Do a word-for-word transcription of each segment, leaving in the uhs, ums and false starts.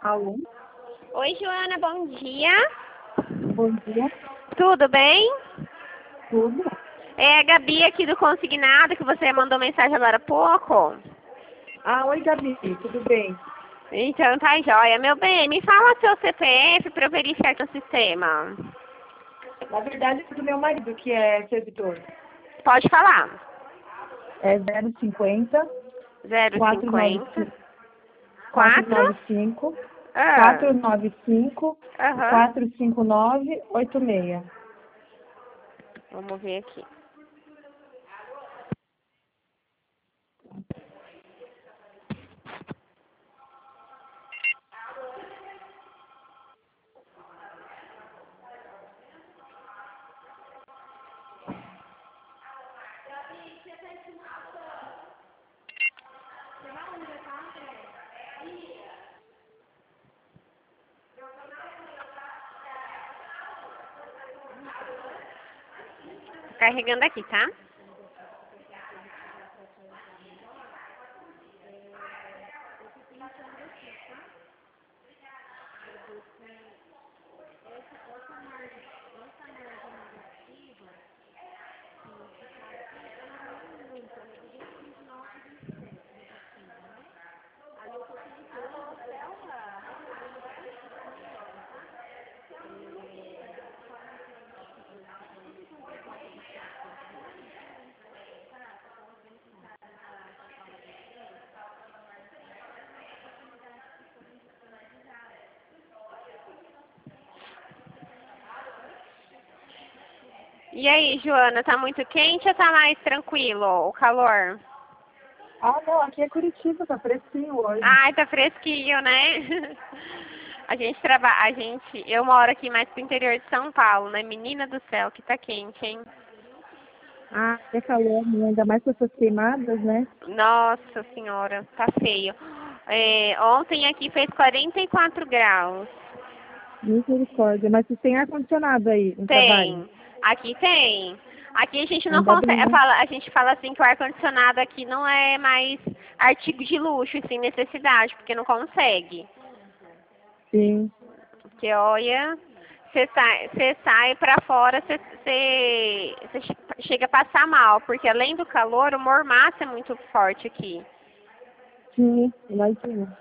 Alô? Oi, Joana, bom dia. Bom dia. Tudo bem? Tudo? É a Gabi aqui do Consignado, que você mandou mensagem agora há pouco. Ah, oi, Gabi. Tudo bem? Então tá joia. Meu bem, me fala seu C P F para eu verificar seu sistema. Na verdade, é do meu marido, que é servidor. Pode falar. É zero cinquenta, zero quatrocentos e noventa e cinquenta. cinco, quatrocentos e quatro. noventa e cinco, Ah. quatrocentos e noventa e cinco, Aham. quatrocentos e cinquenta e nove, oitenta e seis. Vamos ver aqui. Carregando aqui, tá? E aí, Joana, tá muito quente ou tá mais tranquilo o calor? Ah, não, aqui é Curitiba, tá fresquinho hoje. Ai, tá fresquinho, né? A gente trabalha, a gente, eu moro aqui mais pro interior de São Paulo, né? Menina do céu, que tá quente, hein? Ah, é calor, né? Ainda mais com essas queimadas, né? Nossa senhora, tá feio. É, ontem aqui fez quarenta e quatro graus. Misericórdia. Mas você tem ar-condicionado aí no trabalho? Tem, aqui tem. Aqui a gente não Ainda bem, consegue, né? fala, a gente fala assim que o ar-condicionado aqui não é mais artigo de luxo, sem necessidade, porque não consegue. Sim. Porque olha, você sai, você sai pra fora, você, você, você che- chega a passar mal, porque além do calor, o mormaço é muito forte aqui. Sim, imagina.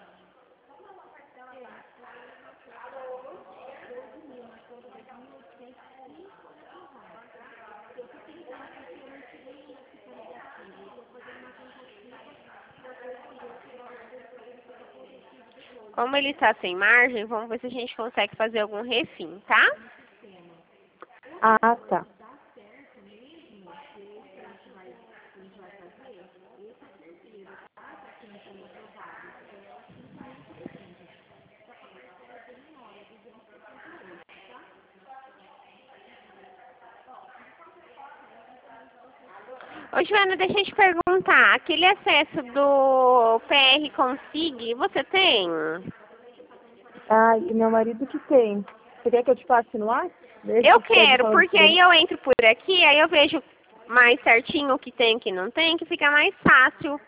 Como ele tá sem margem, vamos ver se a gente consegue fazer algum refim, tá? Ah, tá. Ô, Joana, deixa eu te perguntar, aquele acesso do P R Consig, você tem? Ah, e meu marido que tem. Você quer que eu te passe no ar? Deixa Eu eu pego quero, falando porque por ele. aí eu entro por aqui, aí eu vejo mais certinho o que tem e o que não tem, que fica mais fácil,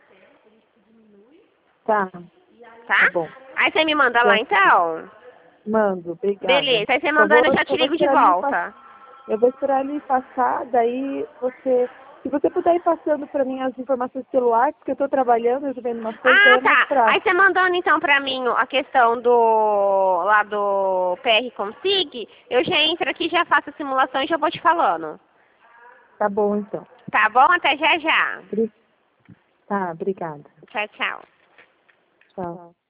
Tá, tá tá? bom. Aí você me manda lá Então, então? mando, obrigada. Beleza, aí você Só vou, mandando eu já te só vou ligo de esperar ele passar. volta. Eu vou esperar ele passar, daí você. Se você puder ir passando para mim as informações pelo celular, porque eu estou trabalhando, eu estou vendo umas coisas, daí Ah, é mais tá. Aí prático. você mandando então pra mim a questão do lá do P R Consig, eu já entro aqui, já faço a simulação e já vou te falando. Tá bom, então. Tá bom? Até já já. Bri- Tá, obrigada. Tchau, tchau. Tchau.